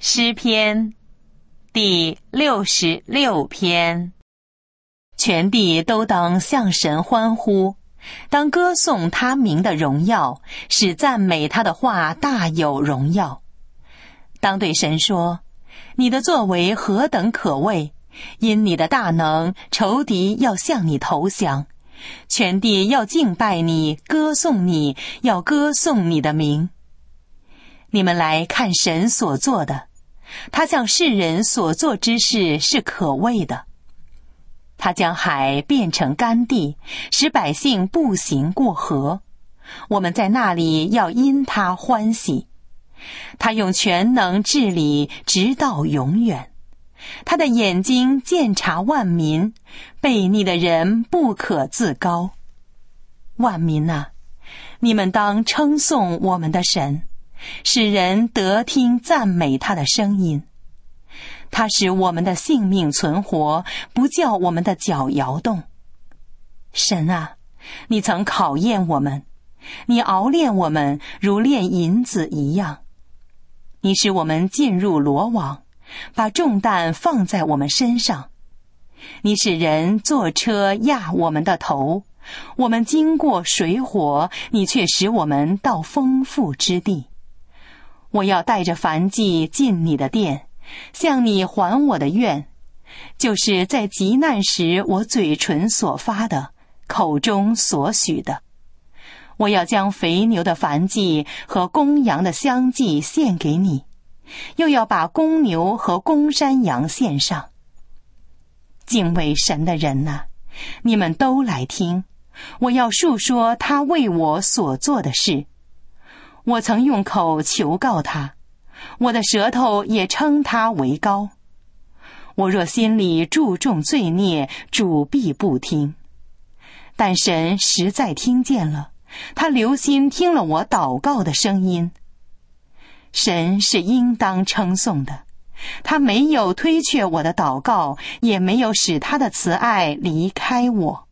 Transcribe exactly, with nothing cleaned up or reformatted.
诗篇第六十六篇。全地都当向神欢呼，当歌颂他名的荣耀，使赞美他的话大有荣耀。当对神说，你的作为何等可畏，因你的大能，仇敌要向你投降，全地要敬拜你，歌颂你，要歌颂你的名。你们来看神所做的，他向世人所做之事是可畏的。他将海变成干地，使百姓步行过河，我们在那里要因他欢喜。他用全能治理，直到永远。他的眼睛鉴察万民，悖逆的人不可自高。万民啊，你们当称颂我们的神，使人得听赞美他的声音。他使我们的性命存活，不叫我们的脚摇动。神啊，你曾考验我们，你熬炼我们，如炼银子一样。你使我们进入罗网，把重担放在我们身上。你使人坐车压我们的头，我们经过水火，你却使我们到丰富之地。我要带着燔祭进你的殿，向你还我的愿，就是在急难时我嘴唇所发的，口中所许的。我要将肥牛的燔祭和公羊的香祭献给你，又要把公牛和公山羊献上。敬畏神的人哪，你们都来听，我要述说他为我所做的事。我曾用口求告他，我的舌头也称他为高。我若心里注重罪孽，主必不听。但神实在听见了，他留心听了我祷告的声音。神是应当称颂的，他没有推却我的祷告，也没有使他的慈爱离开我。